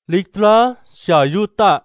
ลิตราชายูตา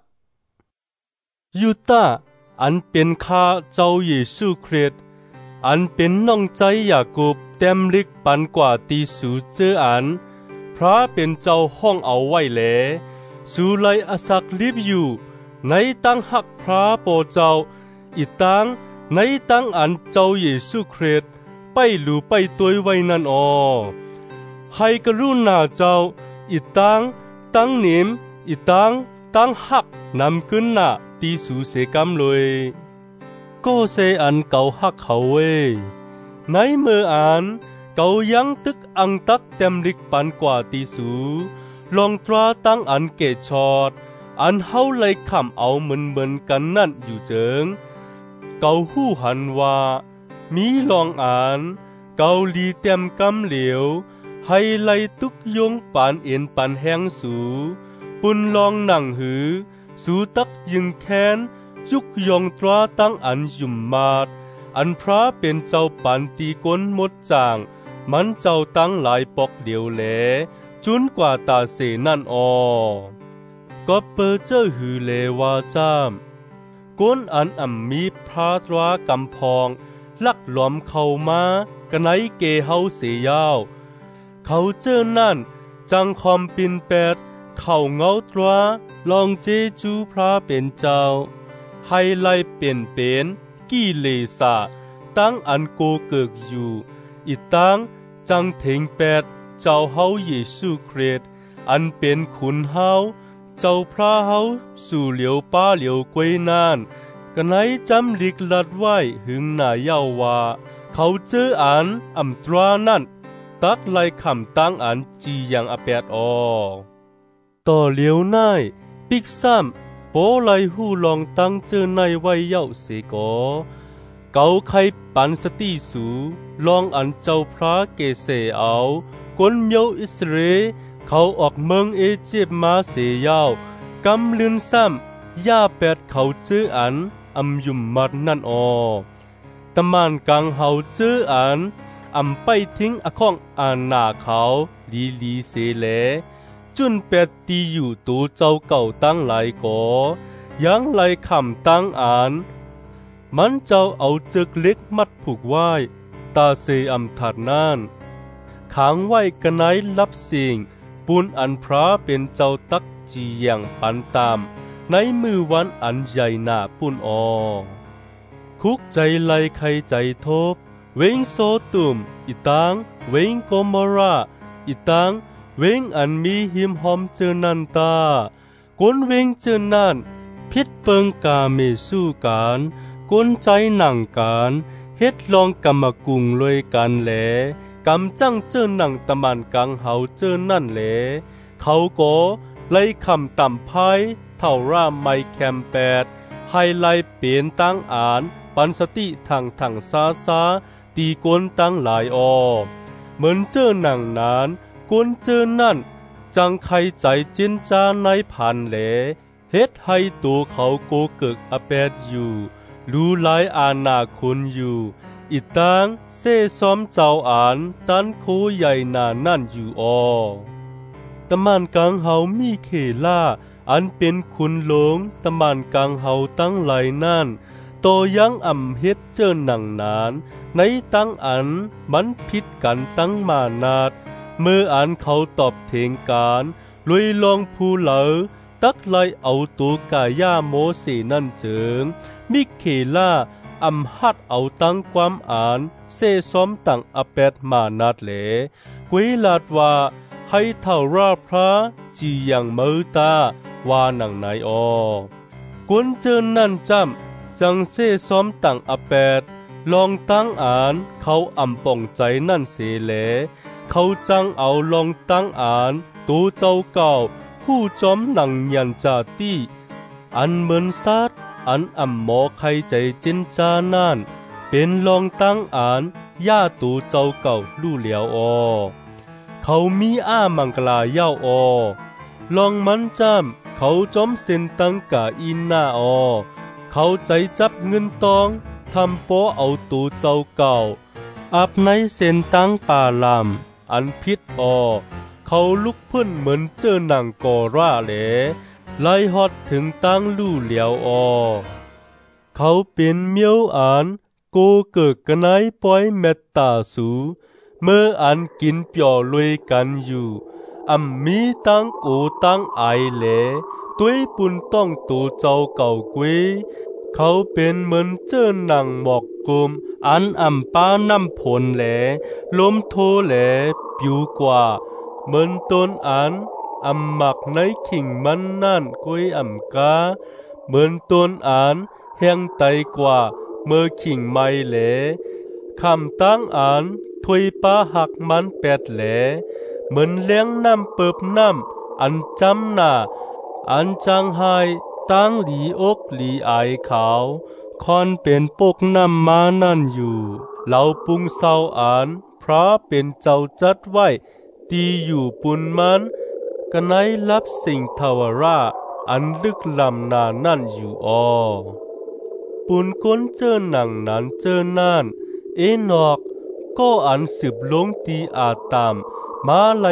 อันเป็นข้าเจ้าเยซูคริสต์อันเป็นน้องใจยาโกบเต็มลิกปันกว่าตีสูเจออันพระเป็นเจ้าห้องเอาไว้แลสูไลอสักลิบอยู่ในตั้งหักพระโปเจ้าอีตังในตั้งอันเจ้าเยซูคริสต์ไปหลูไปตัวไว้นั่นอให้กรุณาเจ้าอีตั้งนิมอีตั้งหักนำขึ้นหน้าตีสูเสกำเลยก็เสอันเก่าหักเขาเวในเมื่ออันเก่ายังตึกอังตักเต็มลิกปันกว่าตีสูลองตราตั้งอันเกตชอดอันเฮาไลคำเอาเหมือนกันนั่นอยู่เจิงเก่าหู้หันว่ามีลองอ่านเก่าลีเต็มกำเหลียวให้ไลตุกยงปานเอ็นปันแห้งสูปุ่นลองหนังหือสูตักยิงแค้นยุกยองตราตั้งอันยุ่มมาดอันพระเป็นเจ้าปันตีก้นมดจางมันเจ้าตั้งหลายปอกเดียวแหลจุนกว่าตาเสนั่นก็เปิดเจ้าหือเลวาจามก้นอันมีพระตรากำพองลักหลอมเข้ามากันไหนเกเฮาเสียยาวเขาเจอนั่นจังคอมปินแปดเข้าเงาตราลองเจจูพระเป็นเจ้าให้ไล่เป็นกี่เลสาตั้งอันโกเกิกอยู่อีตั้งจังเถงแปดเจ้าเฮาเยซูคริสต์อันเป็นขุนเฮาเจ้าพระเฮาสู่เหลียวป้าเหลียวกวยนานกันไหนจำลิกลัดไว้หึงหน้าเย้าว่าเขาเจออันตรานั่นตักไล่คำตั้งอันจียังอแปดต่อเหลียวน่ายปิกซ้ำโปไลหูลองตั้งเจอในไว้เย้าเสกเกาไข่ปันสติสูลองอันเจ้าพระเกเสเอาก้นเมียวอิสเรเขาออกเมืองเอเจบมาเสยาวกำลืนซ้ำย่าแปดเขาเจออันยุ่มมัดนั่นตะมานกังเฮาเจออันไปทิ้งอข้องอานาเขาลีเสแลจุนเป็ดตีอยู่ตูเจ้าเก่าตั้งหลายก่อยังไลคำตั้งมันเจ้าเอาจึกเล็กมัดผูกไว้ตาเสถัดน่านขังไว้กันไหนรับสิ่งปุนอันพระเป็นเจ้าตักจีอย่างปันตามในมือวันอันใหญ่หน้าปุนคุกใจไลใครใจทบเวงโซตุมอีตังเวงโกมอราอีตังเวงอันมีหิมหอมเจอนันตากวนเวงเจอนันพิษเปิงกาเมสู้การกวนใจหนังการเฮ็ดลองกรรมกุงเลยกันแหลกำจังเจอหนังตะมันกังเฮาเจอนั่นแหลเขาก็ไล่คำต่ำพายเท่าร่าไมแคมแปดให้ไล่เปลี่ยนตั้งปันสติทางซาตีกวนตั้งหลายเหมือนเจอหนังนานกวนเจอนั่นจังใครใจจินจาในพันแหลเฮ็ดให้ตัวเขาโกเกิกอแปดอยู่รู้หลายอาณาคุณอยู่อีตังเซ่ซ้อมเจ้าตันโคใหญ่นานั่นอยู่ตะมันกังเฮามีเขล่าอันเป็นคุณหลงตะมันกังเฮาตั้งหลายนั่นโตยังเฮ็ดเจอหนังนานในตั้งมันผิดกันตั้งมานาดเมื่อเขาตอบเทงการลุยลองผู้เหลอตักไลเอาตัวกายาโมเสนั่นเจิงมิเคล่าฮัดเอาตั้งความเซซ้อมตั้งอแปดมานาดแหลกุยลาดว่าให้เท่าราพระจีอย่างมือตาว่าหนังไหนกวนเจอนั่นจังเซซ้อมตั้งอแปดลองตั้งเขาป่องใจนั่นเสแหลเขาจังเอาลองตั้งตัวเจ้าเก่าผู้จอมหนังยันจาตี้เหมือนซัดหมอใครใจจินจานั่นเป็นลองตั้งย่าตัวเจ้าเก่าลู่เหลียวเขามีมังกลาเย้าลองมันเขาจอมเส้นตั้งกะอินหน้าเขาใจจับเงินตองทำโปเอาตัวเจ้าเก่าอับในเส้นตั้งป่าลำพิษเขาเขาลุกพึ่นเหมือนเจอหนังกอร่าแหลไล่ฮอดถึงตั้งลู่เหลียวออเขาเป็นเมียวอันโกเกิกกะไนปอยเมตตาสูเมื่ออันกินเปียวลุยกันอยู่มีตั้งโกตั้งไอแหลตุ้ยปุ่นต้องตูเจ้าเก่ากวยเขาเป็นเหมือนเจ้าหนังหมอกกลมอันป้าน้ำผลแหลลมโทแหลปิวกว่าเหมือนต้นอันหมักในขิงมันนั่นกวยกาเหมือนต้นอันแห้งไตกว่าเมื่อขิงไม่แหลคำตั้งอันถวยป้าหักมันแปดแหลเหมือนเลี้ยงน้ำเปิบน้ำอันจำหน้าอันจังไห้ตั้งหลีอกหลีอายขาวคอนเป็นปกน้ำมานั่นอยู่เหล่าปุงเศร้าอันพระเป็นเจ้าจัดไว้ตีอยู่ปุนมันกะไนรับสิ่งทวาราอันลึกลำนานั่นอยู่ปุนก้นเจอหนังนั้นเจอนั่นนอกก็อันสืบลงตีอาตามมาไล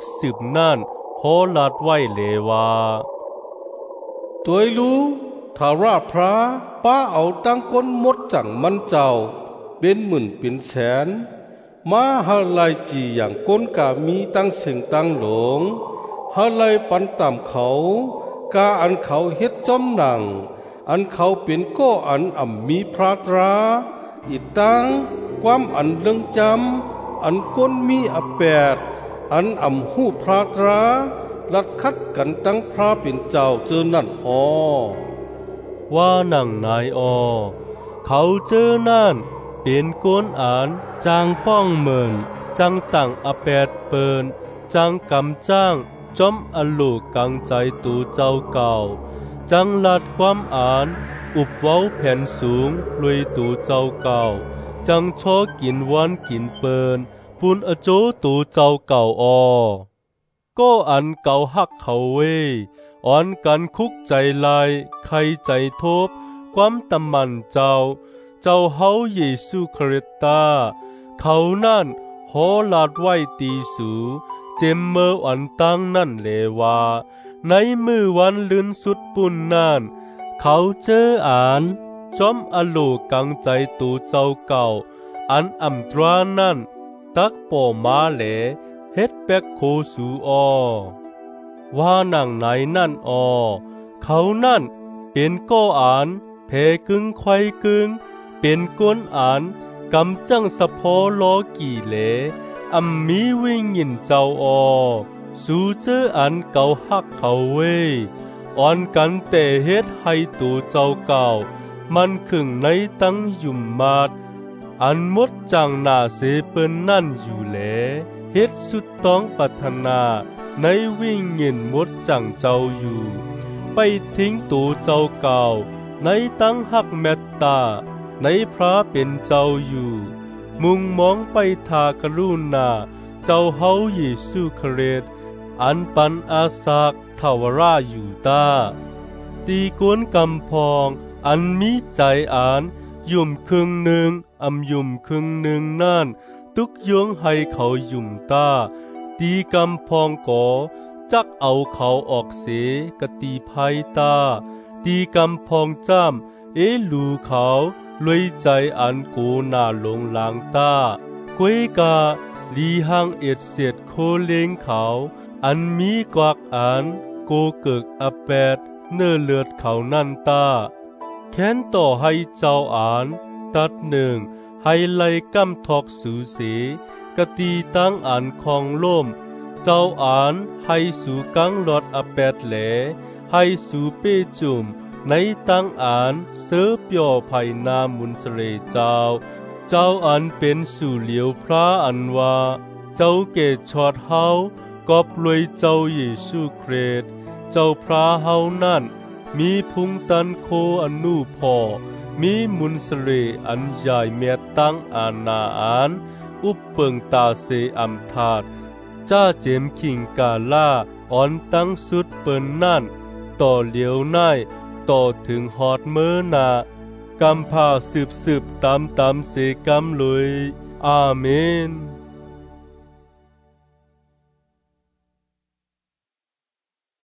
70นั่นโหลาดไว้เลวาตัวรู้ถ้าราพระป้าเอาตั้งก้นมดจังมันเจ้าเป็นหมื่นเป็นแสนมาฮาไลจีอย่างก้นกามีตั้งเสียงตั้งหลงฮาไลปันต่ำเขากาอันเขาเฮ็ดจอมหนังอันเขาเป็นก็อันมีพระตราอีตั้งความอันเรื่องจำอันก้นมีแปดอันหูพระตราลัดคัดกันตั้งพระเป็นเจ้าเจอนั่นว่าหนังนายเขาเจอนั่นเป็นก้นอันจางป้องเหมือนจังตั้งแปดเปินจังกำจ้างจอมอลูกังใจตูเจ้าเก่าจังลัดความอ่านอุบเว้าแผ่นสูงลุยตูเจ้าเก่าจังชอกินวันกินเปินปุนโจตูเจ้าเก่าก็อันเก่าหักเขาเว้อ่อนกันคุกใจลายใครใจทบความตำมันเจ้าเฮาเยซูคริสต์เขานั่นโหลาดไว้ตีสูเจมเมออันตั้งนั่นเลวาในมือวันลื่นสุดปุ่นนั่นเขาเจออ่านจอมอโลกังใจตูเจ้าเก่าอันตรานั่นตักปอมาแหลเฮ็ดแปกโคสูว่าหนังไหนนั่นเขานั่นเป็นก้ออ่านเพกึ่งไขว้กึ่งเป็นก้นอ่านกำจังสะพอล้อกี่เหลมีวิ่งยินเจ้าสู้เจออันเก่าหักเขาเว้อ่อนกันแต่เฮ็ดให้ตูเจ้าเก่ามันขึงในตั้งยุ่มมาดอันมดจังหน้าเสเปิ้นนั่นอยู่แลเฮ็ดสุดต้องปรารถนาในวิ่งเงินมดจังเจ้าอยู่ไปทิ้งตูเจ้าเก่าในตั้งหักเมตตาในพระเป็นเจ้าอยู่มุ่งมองไปทากรุณาเจ้าเฮาเยซูคริสต์อันปันอาสากทวราอยู่ตีกวนกำพองอันมีใจอ่านยุ่มครึ่งหนึ่งยุ่มครึ่งหนึ่งนั่นตุกยงให้เขายุ่มตีกำพองก่อจักเอาเขาออกเสกตีภัยตีกำพองจ้ำลูเขาลวยใจอันกูนาลงลางกวยกาลีหังเสียดโคเลงเขาอันมีกวักอันโกเกิกแปดเนื้อเลือดเขานั่นแค้นต่อให้เจ้าอ่านตัดหนึ่งให้ไล่กำทอกสูสีกตีตั้งอ่านของล่มเจ้าอ่านให้สู่กังหลอดแปดแหลให้สู่เป้จุ่มในตั้งอ่านเสือเปียวไผ่นามุนเสลเจ้าอันเป็นสู่เหลียวพระอันว่าเจ้าเกศชอดเฮากอบรวยเจ้าเยซูคริสต์เจ้าพระเฮานั่นมีพุงตันโคอนุพอมีมุนเสลอันใหญ่เมียตั้งอานาอันอุปเปิงตาเสทาดจ้าเจมขิงกาลาอ่อนตั้งสุดเปิ้นนั่นต่อเหลียวในต่อถึงหอดเมื่อนากำพาสืบตามเสกำเลยอาเมน